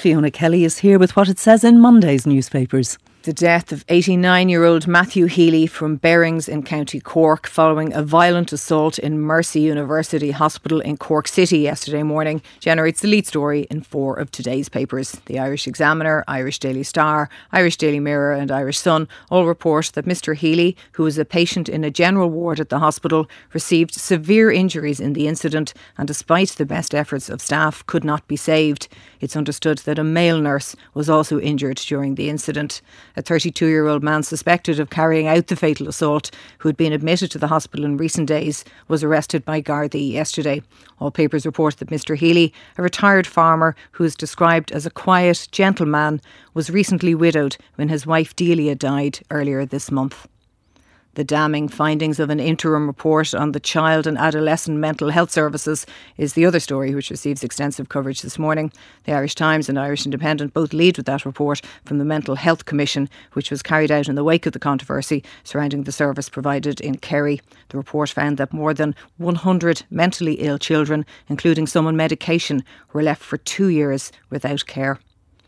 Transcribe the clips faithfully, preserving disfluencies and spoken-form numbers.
Fiona Kelly is here with what it says in Monday's newspapers. The death of eighty-nine-year-old Matthew Healy from Bearings in County Cork following a violent assault in Mercy University Hospital in Cork City yesterday morning generates the lead story in four of today's papers. The Irish Examiner, Irish Daily Star, Irish Daily Mirror and Irish Sun all report that Mister Healy, who was a patient in a general ward at the hospital, received severe injuries in the incident and despite the best efforts of staff could not be saved. It's understood that a male nurse was also injured during the incident. A thirty-two-year-old man suspected of carrying out the fatal assault, who had been admitted to the hospital in recent days, was arrested by Gardaí yesterday. All papers report that Mister Healy, a retired farmer who is described as a quiet, gentle man, was recently widowed when his wife Delia died earlier this month. The damning findings of an interim report on the child and adolescent mental health services is the other story which receives extensive coverage this morning. The Irish Times and Irish Independent both lead with that report from the Mental Health Commission, which was carried out in the wake of the controversy surrounding the service provided in Kerry. The report found that more than one hundred mentally ill children, including some on medication, were left for two years without care.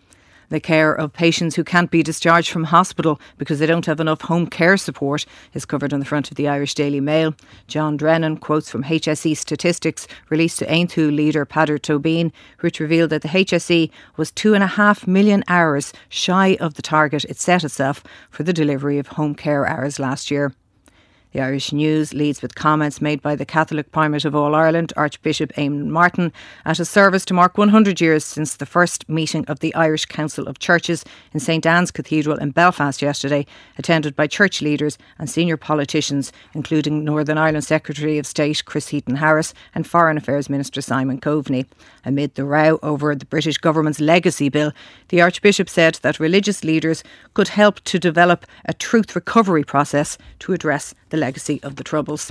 The care of patients who can't be discharged from hospital because they don't have enough home care support is covered on the front of the Irish Daily Mail. John Drennan quotes from H S E statistics released to Aontú leader Peadar Tóibín, which revealed that the H S E was two and a half million hours shy of the target it set itself for the delivery of home care hours last year. The Irish News leads with comments made by the Catholic Primate of All Ireland, Archbishop Eamon Martin, at a service to mark one hundred years since the first meeting of the Irish Council of Churches in St Anne's Cathedral in Belfast yesterday, attended by church leaders and senior politicians, including Northern Ireland Secretary of State Chris Heaton-Harris and Foreign Affairs Minister Simon Coveney. Amid the row over the British government's legacy bill, the Archbishop said that religious leaders could help to develop a truth recovery process to address the legacy of the Troubles.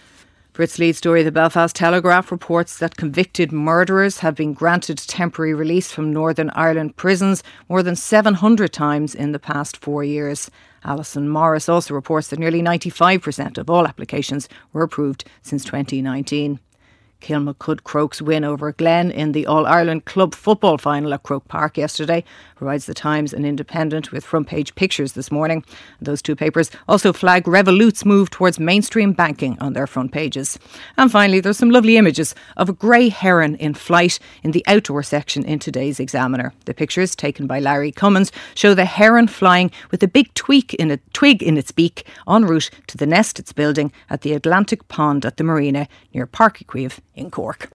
For its lead story, the Belfast Telegraph reports that convicted murderers have been granted temporary release from Northern Ireland prisons more than seven hundred times in the past four years. Alison Morris also reports that nearly ninety-five percent of all applications were approved since twenty nineteen. Kilmacud Crokes win over Glen in the All-Ireland Club football final at Croke Park yesterday provides the Times and Independent with front-page pictures this morning. Those two papers also flag Revolut's move towards mainstream banking on their front pages. And finally, there's some lovely images of a grey heron in flight in the outdoor section in today's Examiner. The pictures, taken by Larry Cummins, show the heron flying with a big tweak in a twig in its beak en route to the nest it's building at the Atlantic Pond at the marina near Páirc Uí Chaoimh in Cork.